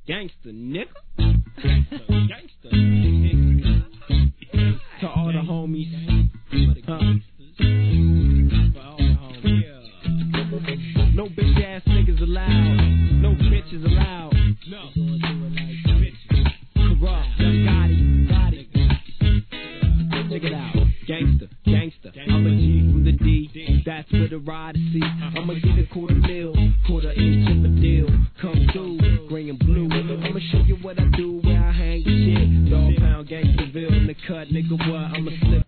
Gangsta, nigga. Gangsta, nigga. To all the homies. No bitch ass niggas allowed. No bitches allowed. No. Corrupt, Young Gotti. Check it out. Gangsta. I'm a G from the D. That's for the ride to see. I'ma get a quarter-inch of a deal. Come through, green and blue. I'ma show you what I do, where I hang the shit. Dog pound Gangsterville in the cut, nigga. What? I'ma slip.